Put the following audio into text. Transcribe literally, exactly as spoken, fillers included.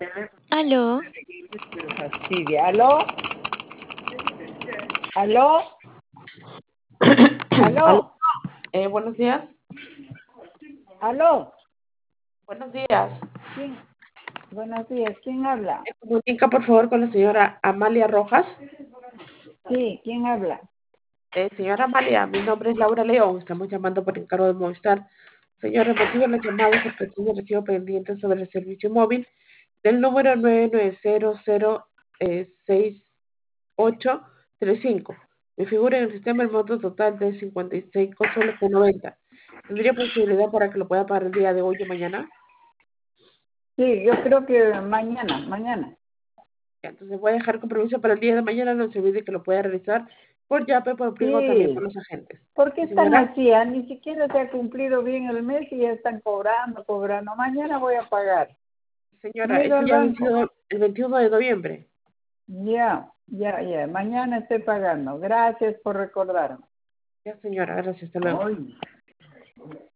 Aló, Fastidia. ¿Aló? ¿Aló? Aló, ¿Aló? eh, buenos días. ¿Aló? Buenos días. ¿Quién? Buenos días. ¿Quién habla? Me comunica, por favor, con la señora Amalia Rojas. Sí, ¿quién habla? Eh, señora Amalia, mi nombre es Laura León. Estamos llamando por encargo de Movistar. Señora, el motivo de la llamada es porque tiene recibo pendiente sobre el servicio móvil del número nueve nueve cero cero seis ocho tres cinco. Me figura en el sistema el monto total de cincuenta y cinco soles con noventa. ¿Tendría posibilidad para que lo pueda pagar el día de hoy o mañana? Sí, yo creo que mañana, mañana. Entonces voy a dejar compromiso para el día de mañana, no se olvide que lo pueda realizar por Yape, por Primo, también por Sí. los agentes. ¿Por qué Y están señora, así? Ah, ni siquiera se ha cumplido bien el mes y ya están cobrando, cobrando. Mañana voy a pagar. No señora, he ido eso al ya ha banco. vencido el veintiuno de noviembre. Ya, ya, ya. Mañana estoy pagando. Gracias por recordarme. Ya, señora, gracias, hasta luego. Ay.